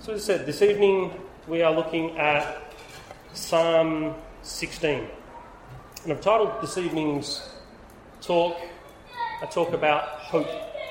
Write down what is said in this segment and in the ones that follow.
So as I said, this evening we are looking at Psalm 16. And I've titled this evening's talk, a talk about hope.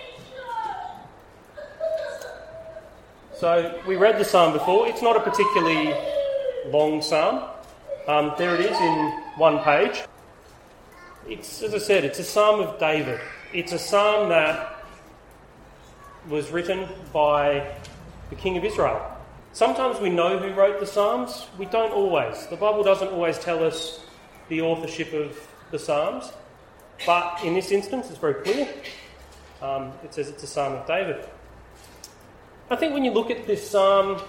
So we read the psalm before. It's not a particularly long psalm. There it is in one page. It's, as I said, it's a psalm of David. It's a psalm that was written by the King of Israel. Sometimes we know who wrote the Psalms. We don't always. The Bible doesn't always tell us the authorship of the Psalms. But in this instance, it's very clear. It says it's a psalm of David. I think when you look at this psalm,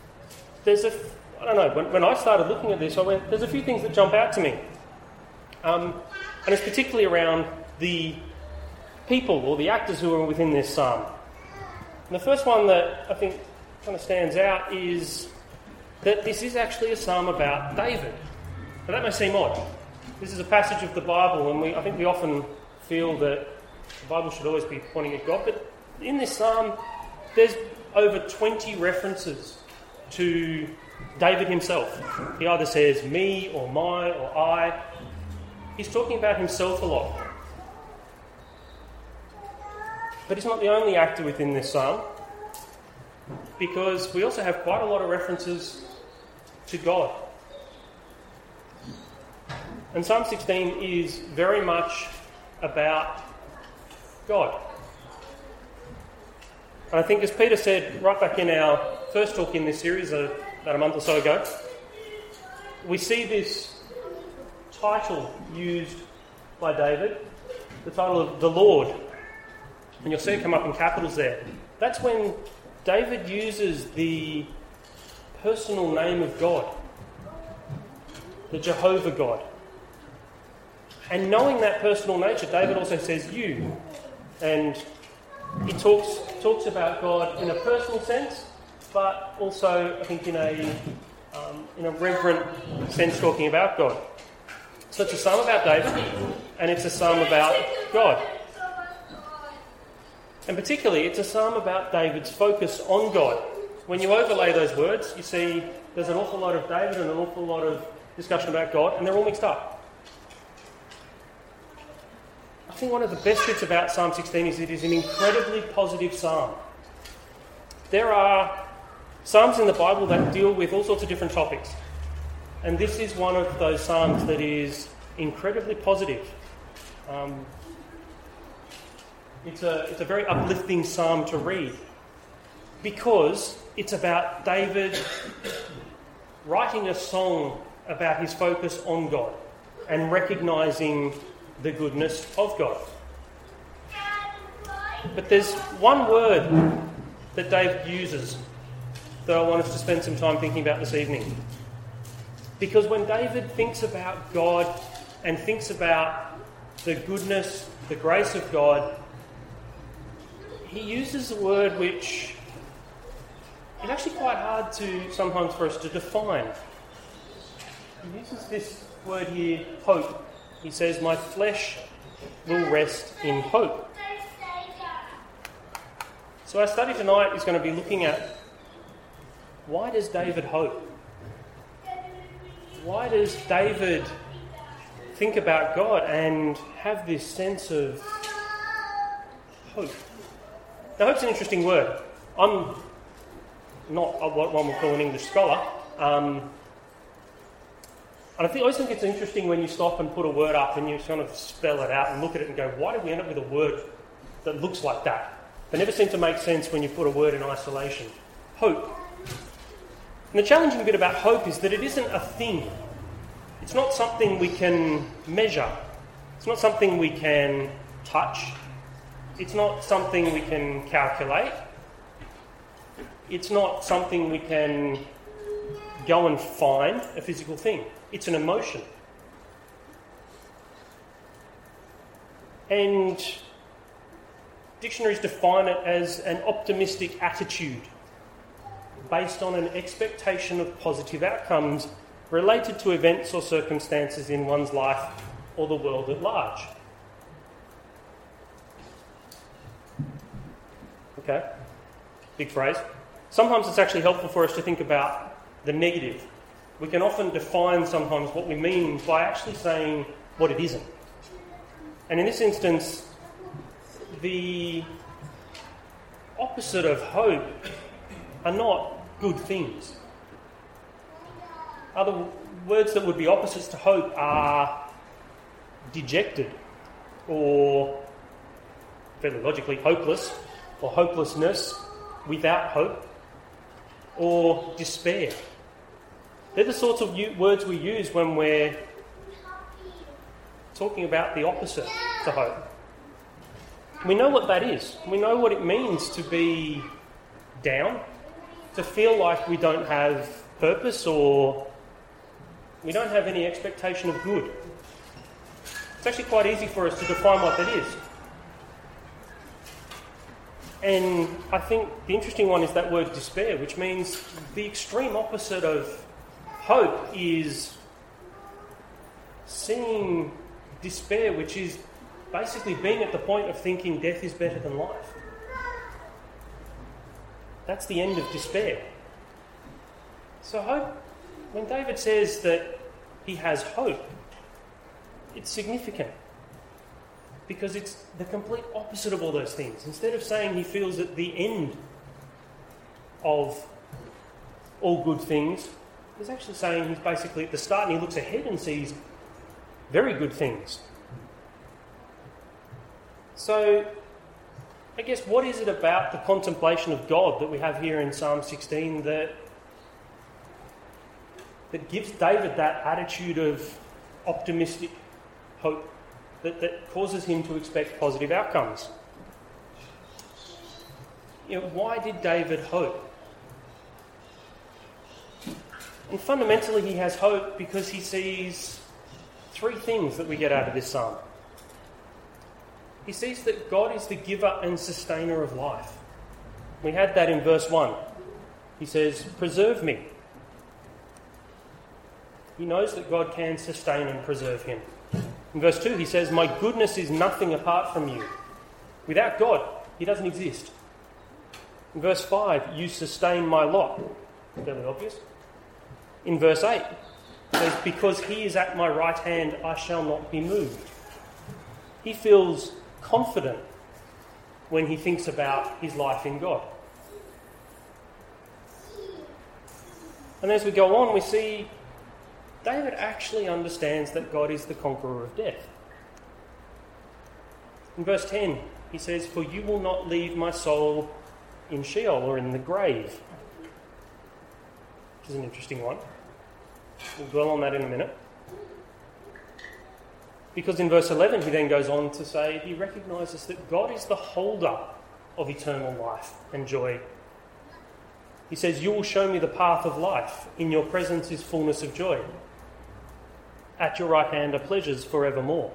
when I started looking at this, there's a few things that jump out to me. And it's particularly around the people or the actors who are within this psalm. And the first one that I think kind of stands out is that this is actually a psalm about David. Now that may seem odd. This is a passage of the Bible, and I think we often feel that the Bible should always be pointing at God, but in this psalm there's over 20 references to David himself. He either says me or my or I. He's talking about himself a lot. But he's not the only actor within this psalm, because we also have quite a lot of references to God. And Psalm 16 is very much about God. And I think, as Peter said right back in our first talk in this series about a month or so ago, we see this title used by David, the title of the Lord. And you'll see it come up in capitals there. That's when David uses the personal name of God, the Jehovah God. And knowing that personal nature, David also says you. And he talks about God in a personal sense, but also, I think, in a reverent sense, talking about God. So it's a psalm about David, and it's a psalm about God. And particularly, it's a psalm about David's focus on God. When you overlay those words, you see there's an awful lot of David and an awful lot of discussion about God, and they're all mixed up. I think one of the best bits about Psalm 16 is it is an incredibly positive psalm. There are psalms in the Bible that deal with all sorts of different topics, and this is one of those psalms that is incredibly positive. It's a very uplifting psalm to read, because it's about David writing a song about his focus on God and recognising the goodness of God. But there's one word that David uses that I want us to spend some time thinking about this evening. Because when David thinks about God and thinks about the goodness, the grace of God, he uses a word which is actually quite hard to sometimes for us to define. He uses this word here, hope. He says, my flesh will rest in hope. So our study tonight is going to be looking at, why does David hope? Why does David think about God and have this sense of hope? Now, hope's an interesting word. I'm not what one would call an English scholar. And I always think it's interesting when you stop and put a word up and you kind of spell it out and look at it and go, why did we end up with a word that looks like that? They never seem to make sense when you put a word in isolation. Hope. And the challenging bit about hope is that it isn't a thing. It's not something we can measure. It's not something we can touch. It's not something we can calculate. It's not something we can go and find, a physical thing. It's an emotion. And dictionaries define it as an optimistic attitude based on an expectation of positive outcomes related to events or circumstances in one's life or the world at large. Okay, big phrase. sometimes it's actually helpful for us to think about the negative. We can often define sometimes what we mean by actually saying what it isn't. And in this instance, the opposite of hope are not good things. Other words that would be opposites to hope are dejected, or fairly logically hopeless, or hopelessness, without hope, or despair. They're the sorts of words we use when we're talking about the opposite to hope. We know what that is. We know what it means to be down, to feel like we don't have purpose or we don't have any expectation of good. It's actually quite easy for us to define what that is. And I think the interesting one is that word despair, which means the extreme opposite of hope is seeing despair, which is basically being at the point of thinking death is better than life. That's the end of despair. So hope, when David says that he has hope, it's significant because it's the complete opposite of all those things. Instead of saying he feels at the end of all good things, he's actually saying he's basically at the start, and he looks ahead and sees very good things. So, I guess what is it about the contemplation of God that we have here in Psalm 16 that gives David that attitude of optimistic hope, that causes him to expect positive outcomes? Why did David hope? And fundamentally he has hope because he sees three things that we get out of this psalm. He sees that God is the giver and sustainer of life. We had that in verse 1. He says, "Preserve me." He knows that God can sustain and preserve him. In verse 2 he says, "My goodness is nothing apart from you." Without God, he doesn't exist. In verse 5, "You sustain my lot." Fairly obvious. In verse 8, it says, "Because he is at my right hand, I shall not be moved." He feels confident when he thinks about his life in God. And as we go on, we see David actually understands that God is the conqueror of death. In verse 10, he says, "For you will not leave my soul in Sheol," or in the grave. Which is an interesting one. We'll dwell on that in a minute. Because in verse 11 he then goes on to say he recognises that God is the holder of eternal life and joy. He says, "You will show me the path of life. In your presence is fullness of joy. At your right hand are pleasures forevermore."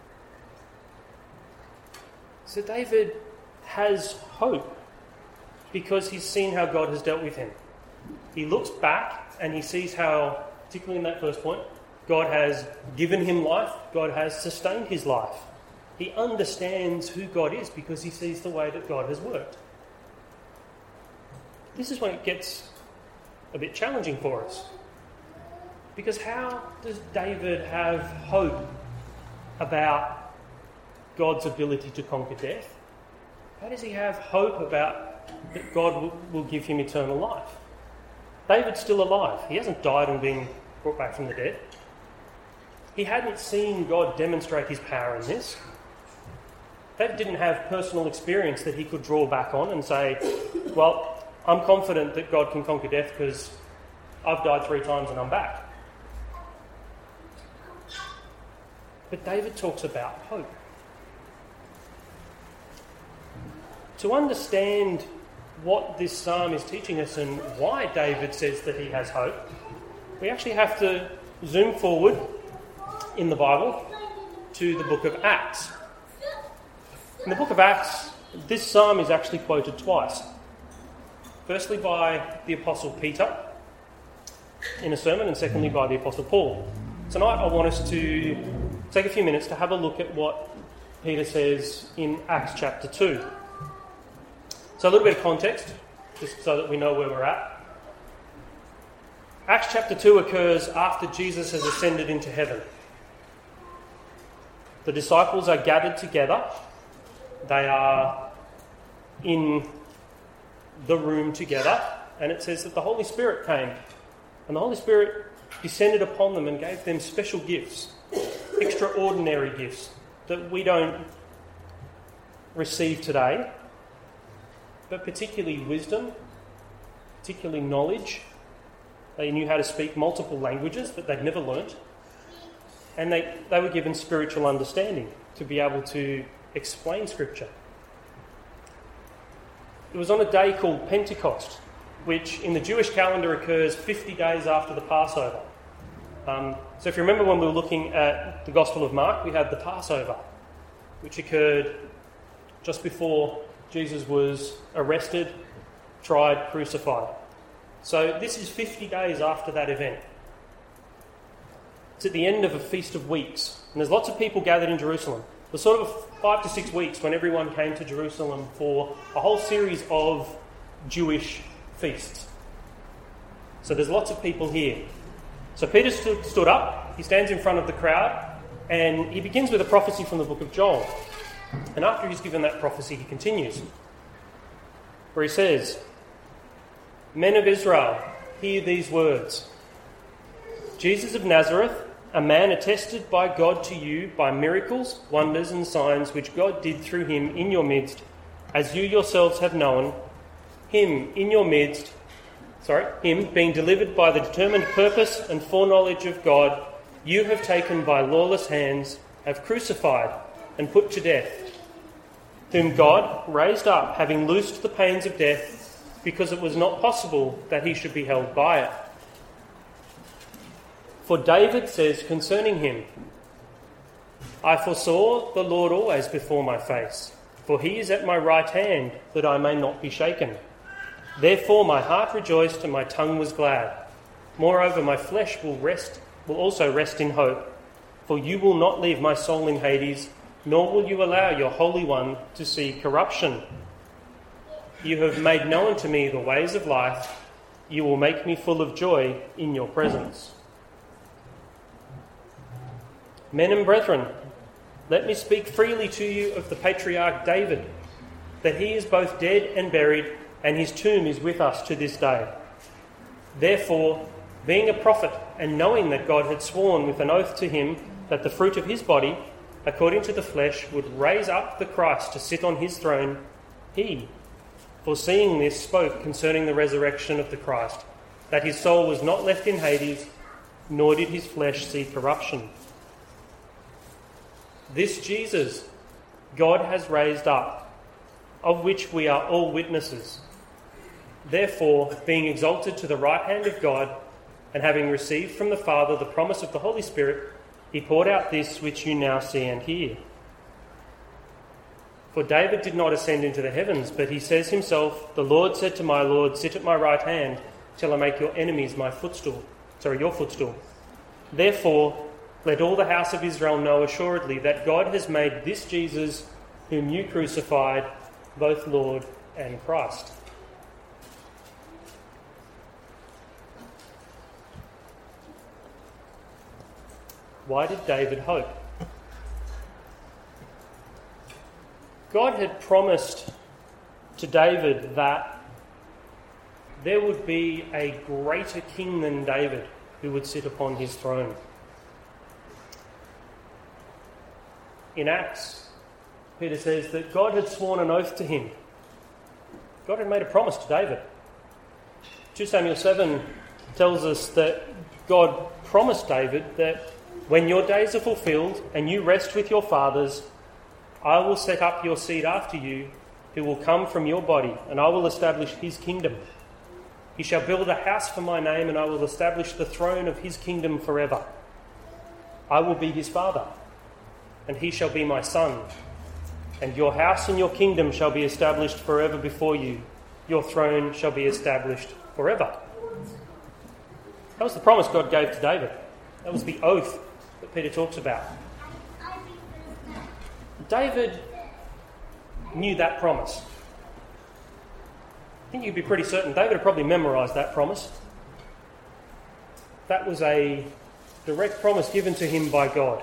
So David has hope because he's seen how God has dealt with him. He looks back and he sees how, particularly in that first point, God has given him life, God has sustained his life. He understands who God is because he sees the way that God has worked. This is when it gets a bit challenging for us. Because how does David have hope about God's ability to conquer death? How does he have hope about that God will give him eternal life? David's still alive. He hasn't died and been brought back from the dead. He hadn't seen God demonstrate his power in this. David didn't have personal experience that he could draw back on and say, "Well, I'm confident that God can conquer death because I've died 3 times and I'm back." But David talks about hope. To understand what this psalm is teaching us and why David says that he has hope, we actually have to zoom forward in the Bible to the book of Acts. In the book of Acts, this psalm is actually quoted twice. Firstly by the Apostle Peter in a sermon, and secondly by the Apostle Paul. Tonight I want us to take a few minutes to have a look at what Peter says in Acts chapter 2. So a little bit of context. just so that we know where we're at. Acts chapter 2 occurs after Jesus has ascended into heaven. The disciples are gathered together. They are in the room together, and it says that the Holy Spirit came, and the Holy Spirit descended upon them and gave them special gifts, extraordinary gifts that we don't receive today, but particularly wisdom, particularly knowledge. They knew how to speak multiple languages that they'd never learnt, and they were given spiritual understanding to be able to explain Scripture. It was on a day called Pentecost, which in the Jewish calendar occurs 50 days after the Passover. So if you remember when we were looking at the Gospel of Mark, we had the Passover, which occurred just before Jesus was arrested, tried, crucified. So this is 50 days after that event. It's at the end of a Feast of Weeks, and there's lots of people gathered in Jerusalem. It was sort of 5 to 6 weeks when everyone came to Jerusalem for a whole series of Jewish feasts. So there's lots of people here. So Peter stood up, he stands in front of the crowd, and he begins with a prophecy from the book of Joel. And after he's given that prophecy, he continues, where he says, "Men of Israel, hear these words. Jesus of Nazareth, a man attested by God to you by miracles, wonders and signs which God did through him in your midst, as you yourselves have known, him being delivered by the determined purpose and foreknowledge of God, you have taken by lawless hands, have crucified and put to death, whom God raised up, having loosed the pains of death, because it was not possible that he should be held by it. For David says concerning him, I foresaw the Lord always before my face, for he is at my right hand, that I may not be shaken. Therefore my heart rejoiced and my tongue was glad. Moreover, my flesh will also rest in hope, for you will not leave my soul in Hades, nor will you allow your Holy One to see corruption. You have made known to me the ways of life. You will make me full of joy in your presence. Men and brethren, let me speak freely to you of the patriarch David, that he is both dead and buried, and his tomb is with us to this day. Therefore, being a prophet, and knowing that God had sworn with an oath to him that the fruit of his body, according to the flesh, would raise up the Christ to sit on his throne, he, foreseeing this, spoke concerning the resurrection of the Christ, that his soul was not left in Hades, nor did his flesh see corruption. This Jesus God has raised up, of which we are all witnesses. Therefore, being exalted to the right hand of God, and having received from the Father the promise of the Holy Spirit, he poured out this which you now see and hear. For David did not ascend into the heavens, but he says himself, the Lord said to my Lord, sit at my right hand, till I make your enemies your footstool. Therefore, let all the house of Israel know assuredly that God has made this Jesus, whom you crucified, both Lord and Christ." Why did David hope? God had promised to David that there would be a greater king than David who would sit upon his throne. In Acts, Peter says that God had sworn an oath to him. God had made a promise to David. 2 Samuel 7 tells us that God promised David that when your days are fulfilled and you rest with your fathers, I will set up your seed after you, who will come from your body, and I will establish his kingdom. He shall build a house for my name, and I will establish the throne of his kingdom forever. I will be his father, and he shall be my son. And your house and your kingdom shall be established forever before you. Your throne shall be established forever. That was the promise God gave to David. That was the oath that Peter talks about. David knew that promise. I think you'd be pretty certain David had probably memorised that promise. That was a direct promise given to him by God.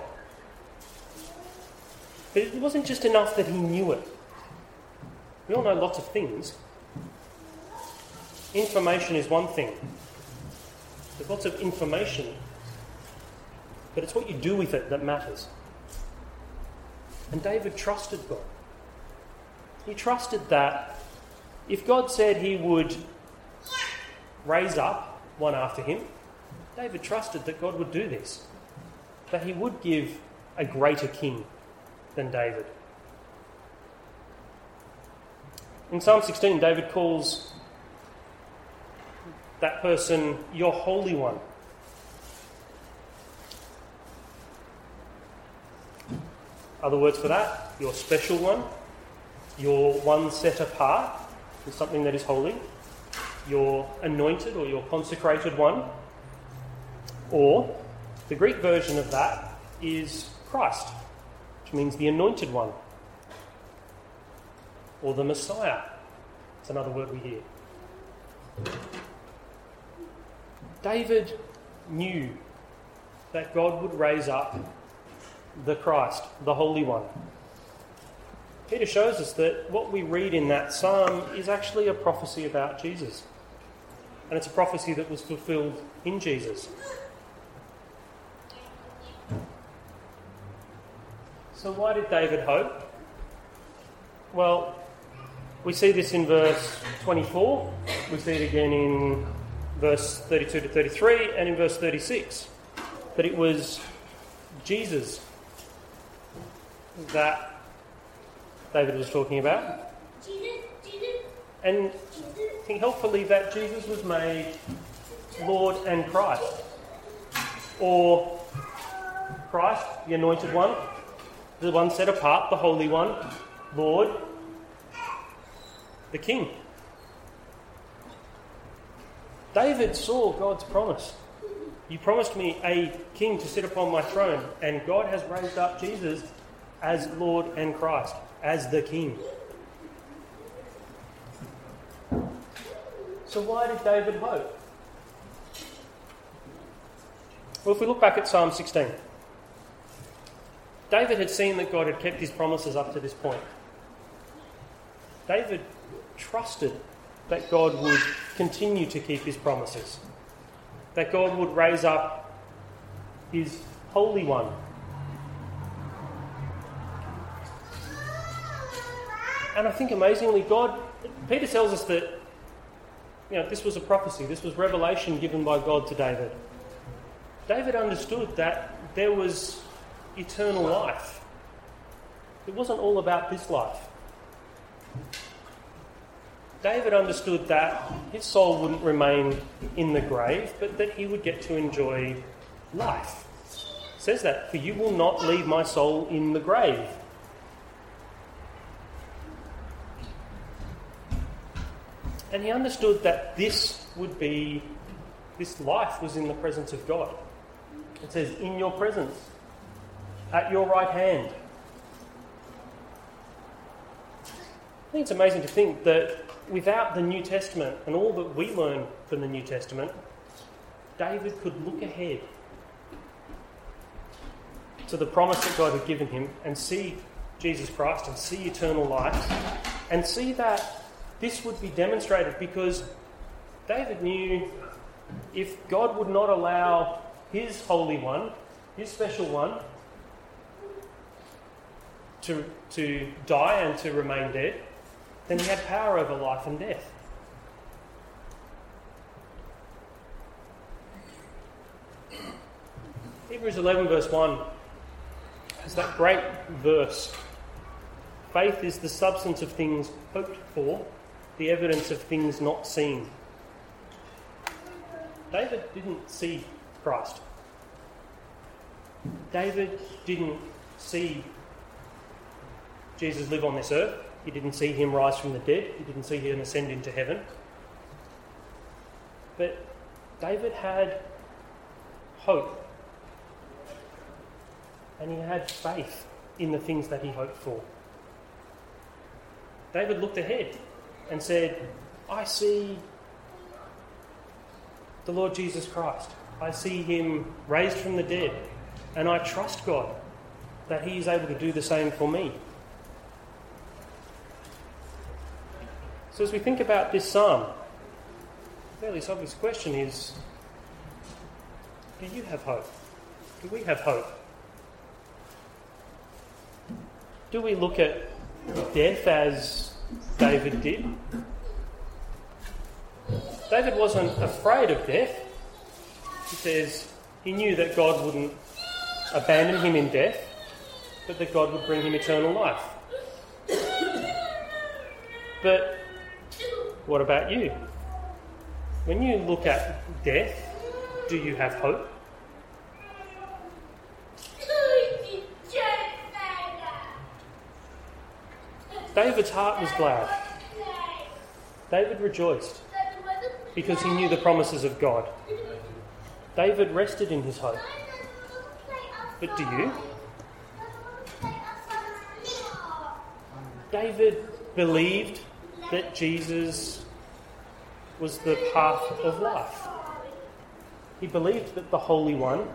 But it wasn't just enough that he knew it. We all know lots of things. Information is one thing. There's lots of information, but it's what you do with it that matters. And David trusted God. He trusted that if God said he would raise up one after him, David trusted that God would do this, that he would give a greater king than David. In Psalm 16, David calls that person your Holy One. Other words for that, your special one, your one set apart is something that is holy, your anointed or your consecrated one, or the Greek version of that is Christ, which means the anointed one, or the Messiah. It's another word we hear. David knew that God would raise up the Christ, the Holy One. Peter shows us that what we read in that psalm is actually a prophecy about Jesus. And it's a prophecy that was fulfilled in Jesus. So why did David hope? Well, we see this in verse 24. We see it again in verse 32 to 33 and in verse 36. That it was Jesus that David was talking about. And I think helpfully that Jesus was made Lord and Christ. Or Christ, the anointed one, the one set apart, the Holy One, Lord, the King. David saw God's promise. You promised me a king to sit upon my throne, and God has raised up Jesus as Lord and Christ, as the King. So why did David hope? Well, if we look back at Psalm 16, David had seen that God had kept his promises up to this point. David trusted that God would continue to keep his promises, that God would raise up his Holy One. And I think amazingly, Peter tells us that this was a prophecy, this was revelation given by God to David. David understood that there was eternal life. It wasn't all about this life. David understood that his soul wouldn't remain in the grave, but that he would get to enjoy life. It says that, for you will not leave my soul in the grave. And he understood that this life was in the presence of God. It says, in your presence, at your right hand. I think it's amazing to think that without the New Testament and all that we learn from the New Testament, David could look ahead to the promise that God had given him and see Jesus Christ and see eternal life and see that this would be demonstrated, because David knew if God would not allow his Holy One, his special one, to die and to remain dead, then he had power over life and death. Hebrews 11 verse 1 has that great verse. Faith is the substance of things hoped for, the evidence of things not seen. David didn't see Christ. David didn't see Jesus live on this earth. He didn't see him rise from the dead. He didn't see him ascend into heaven. But David had hope. And he had faith in the things that he hoped for. David looked ahead and said, I see the Lord Jesus Christ. I see him raised from the dead, and I trust God that he is able to do the same for me. So as we think about this psalm, the fairly obvious question is, do you have hope? Do we have hope? Do we look at death as David did? David wasn't afraid of death. He says he knew that God wouldn't abandon him in death, but that God would bring him eternal life. But what about you? When you look at death, do you have hope? David's heart was glad. David rejoiced because he knew the promises of God. David rested in his hope. But do you? David believed that Jesus was the path of life. He believed that the Holy One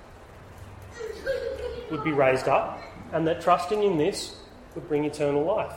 would be raised up and that trusting in this would bring eternal life.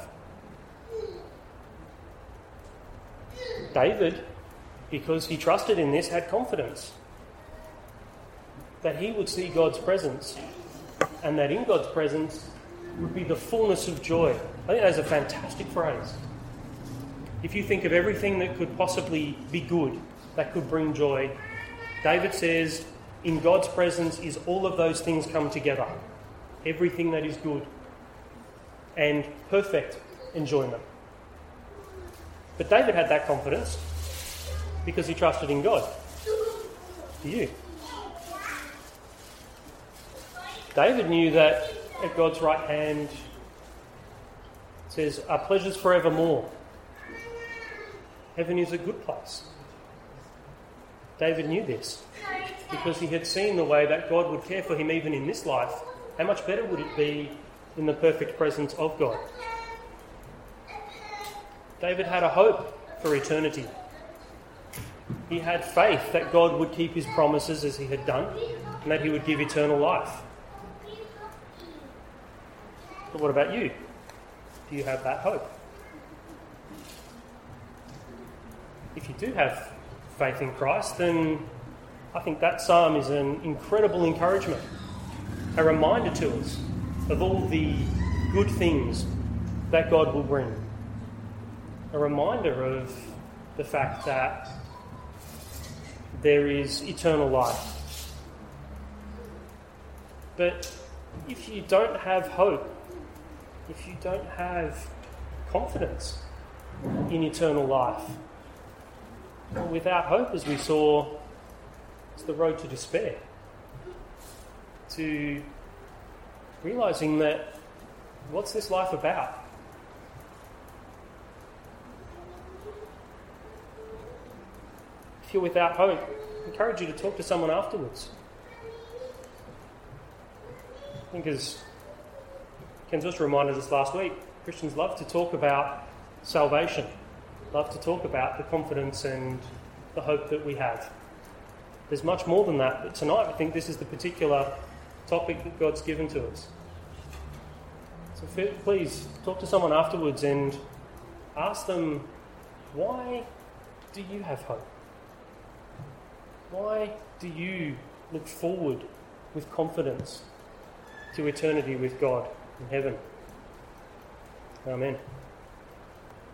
David, because he trusted in this, had confidence that he would see God's presence and that in God's presence would be the fullness of joy. I think that's a fantastic phrase. If you think of everything that could possibly be good, that could bring joy, David says, in God's presence is all of those things come together. Everything that is good and perfect enjoyment. But David had that confidence because he trusted in God. Do you? David knew that at God's right hand, it says, our pleasures forevermore. Heaven is a good place. David knew this because he had seen the way that God would care for him even in this life. How much better would it be in the perfect presence of God? David had a hope for eternity. He had faith that God would keep his promises as he had done and that he would give eternal life. But what about you? Do you have that hope? If you do have faith in Christ, then I think that psalm is an incredible encouragement, a reminder to us of all the good things that God will bring, a reminder of the fact that there is eternal life. But if you don't have hope, if you don't have confidence in eternal life, well, without hope, as we saw, it's the road to despair, to realising that what's this life about? If you're without hope, I encourage you to talk to someone afterwards. I think as Ken just reminded us last week, Christians love to talk about salvation, love to talk about the confidence and the hope that we have. There's much more than that, but tonight I think this is the particular topic that God's given to us. So please talk to someone afterwards and ask them, why do you have hope? Why do you look forward with confidence to eternity with God in heaven? Amen.